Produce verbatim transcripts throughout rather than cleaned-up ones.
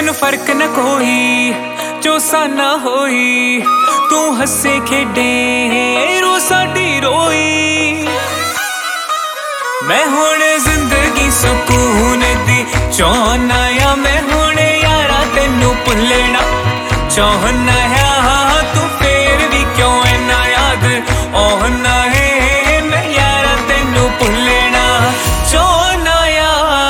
तैनू फर्क न कोई चोसा ना होई, तू हसे खेडे रो साडी रोई। मैं हुण जिंदगी सुकून दी चाहना या, मैं हुण यारा तैनू भुलना चाहना है। तू फिर भी क्यों इन्ना याद आना है, मैं यारा तैनू भुलना चाहना या।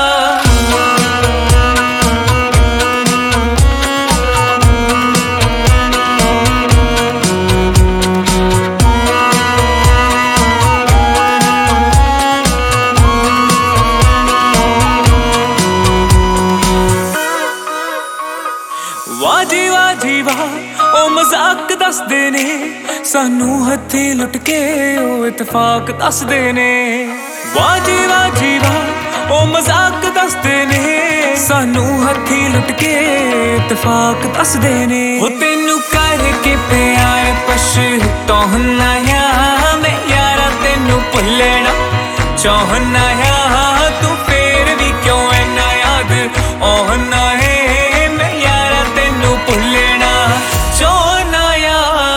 वाह जी वाह जी वाह ओ मजाक दसदे ने, सानू हथी लुट के ओ इतफाक दसदे ने। वाह जी वाह जी वाह ओ मजाक दसदे ने, सानू हथी लुट के इतफाक दसदे ने। ओ तैनू करके प्यार पछताना या, मैं यारा तैनू भुलना चाहना या। तू फिर भी क्यों इन्ना याद आना है, मैं यारा तैनू भुलना चाहना या।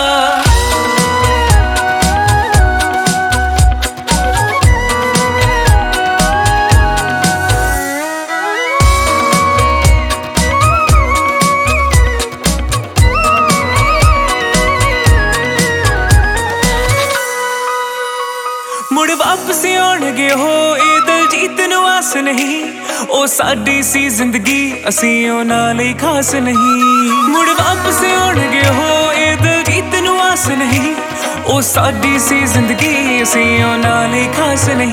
मुड़ वापस आउणगे हो ए दिलजीत नू आस नहीं, ओ साडी सी जिंदगी असी उन्हां लई खास नहीं। मुड़ वापस आउणगे हो ए दिलजीत नू आस नहीं, ओ साडी सी जिंदगी असी उन्हां लई खास नहीं।